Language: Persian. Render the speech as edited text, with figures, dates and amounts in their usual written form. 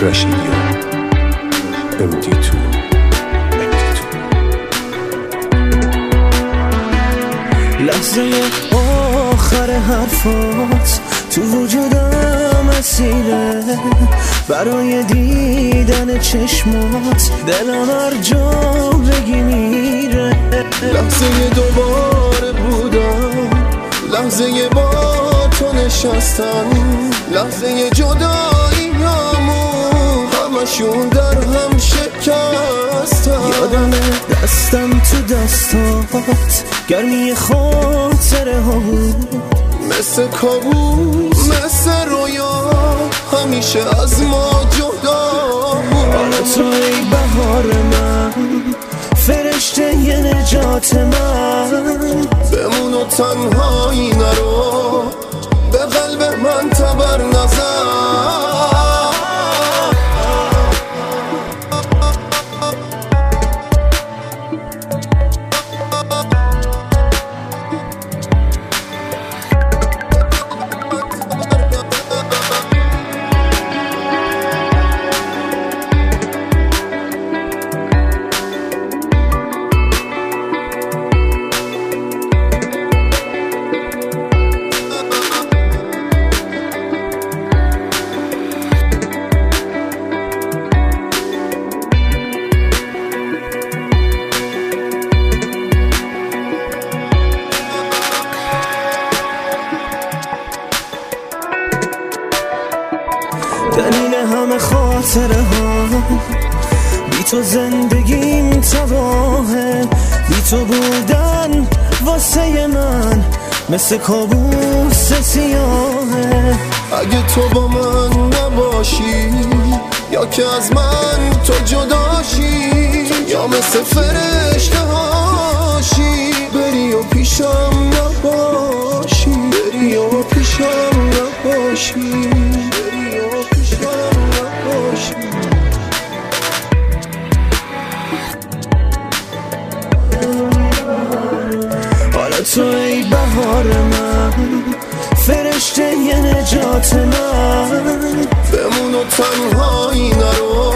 Crushing you MD2 لحظه آخر حرفات تو وجودم اسیره، برای دیدن چشمات دلم هر جا بگی میره. لحظه دوباره بودم، لحظه با تو نشستن، لحظه جداییامون همشون در هم شکستن. یادم دستم تو دستات گرمی خاطره ها بود، مثل کابوس مثل رویا همیشه از ما جدا بود. حالا تو ای بهار من، فرشته ی نجات من، بمون و تنهایی نرو، به قلب من تبر نزن. دلیل همه خاطره ها، بی تو زندگیم تباهه، بی تو بودن واسه من مثل کابوس سیاهه. اگه تو با من نباشی، یا که از من تو جداشی، یا مثل فرشته هاشی بری و پیشم نباشی، بری و پیشم نباشی. حالا تو ای بهار من، فرشته ی نجات من، بمون و تنهایی نرو،